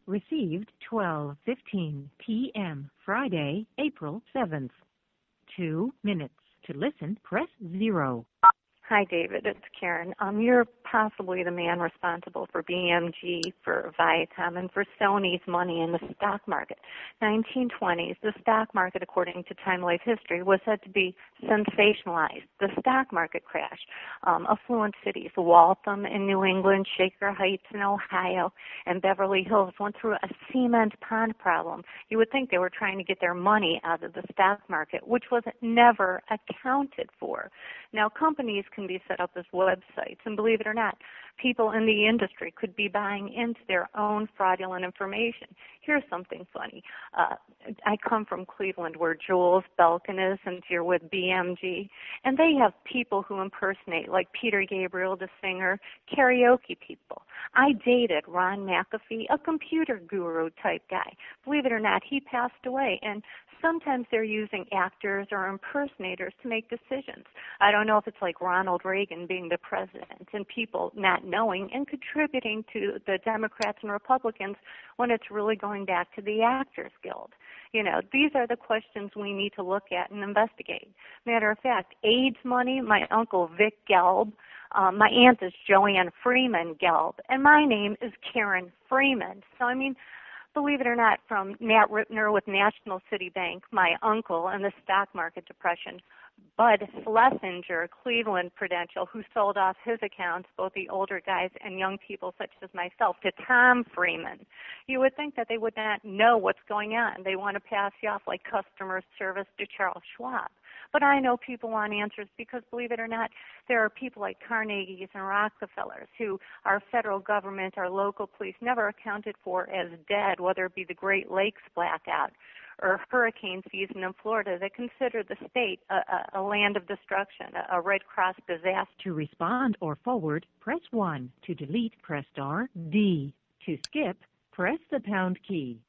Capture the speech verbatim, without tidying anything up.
Received twelve fifteen p m Friday, April seventh. Two minutes. To listen, press zero. Hi, David. It's Karen. Um, you're possibly the man responsible for B M G, for Viacom, and for Sony's money in the stock market. nineteen twenties, the stock market, according to Time Life History, was said to be sensationalized. The stock market crash. Um, affluent cities, Waltham in New England, Shaker Heights in Ohio, and Beverly Hills went through a cement pond problem. You would think they were trying to get their money out of the stock market, which was never accounted for. Now, companies can be set up as websites, and believe it or not, people in the industry could be buying into their own fraudulent information. Here's something funny. Uh, I come from Cleveland, where Jules Belkin is, and you're with B M G, and they have people who impersonate, like Peter Gabriel, the singer, karaoke people. I dated Ron McAfee, a computer guru type guy. Believe it or not, he passed away, and sometimes they're using actors or impersonators to make decisions. I don't know if it's like Ronald Reagan being the president and people not knowing and contributing to the Democrats and Republicans when it's really going back to the Actors Guild. You know, these are the questions we need to look at and investigate. Matter of fact, AIDS money, my uncle Vic Gelb, um, my aunt is Joanne Freeman Gelb, and my name is Karen Freeman. So, I mean, believe it or not, from Nat Ripner with National City Bank, my uncle in the stock market depression, Bud Schlesinger, Cleveland Prudential, who sold off his accounts, both the older guys and young people such as myself, to Tom Freeman. You would think that they would not know what's going on. They want to pass you off like customer service to Charles Schwab. But I know people want answers because, believe it or not, there are people like Carnegie's and Rockefellers who our federal government, our local police never accounted for as dead, whether it be the Great Lakes blackout or hurricane season in Florida that consider the state a, a, a land of destruction, a, a Red Cross disaster. To respond or forward, press one. To delete, press star D. To skip, press the pound key.